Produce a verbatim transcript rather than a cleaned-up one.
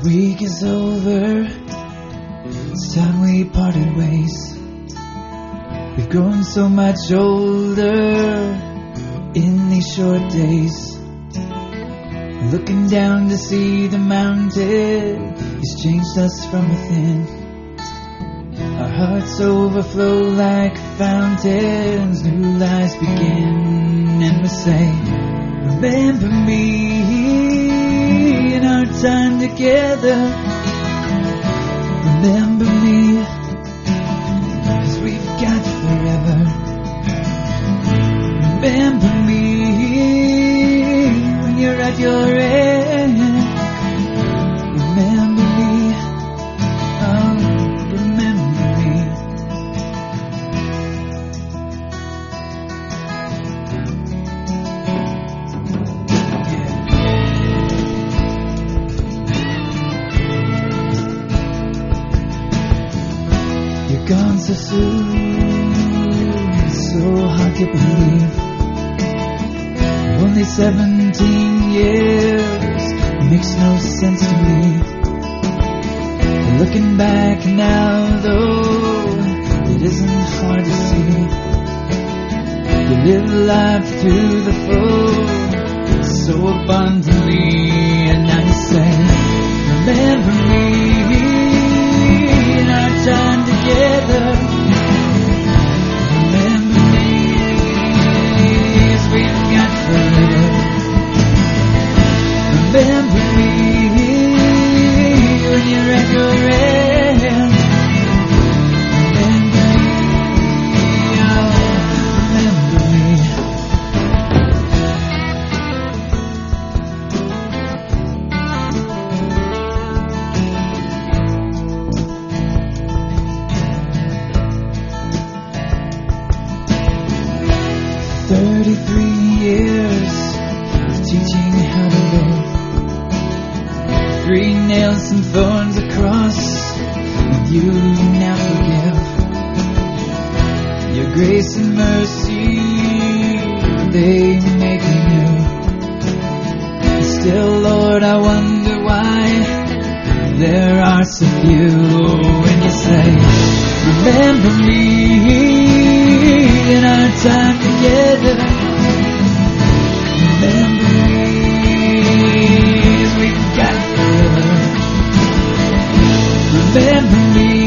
week is over, it's time we parted ways. We've grown so much older in these short days. Looking down to see the mountain, He's changed us from within. Our hearts overflow like fountains, new lives begin, and we say, remember me in our time together. Remember me, 'cause we've got forever. Remember me when you're at your end. Remember me, oh, remember me. You're gone so soon, it's so hard to believe. Only seventeen years, it makes no sense to me. Looking back now though, it isn't hard to see. You live life to the full, so abundantly, and now you say, remember me in our time together. Remember me, as we've got forever. Remember me when you're at your end. Remember me, oh, remember me. Thirty-three years of teaching how to live. Three nails, some thorns across, and you now forgive. Your grace and mercy, they make me new. And still, Lord, I wonder why there are so few. When you say, remember me in our time together. Remember me as we've got forever. Remember me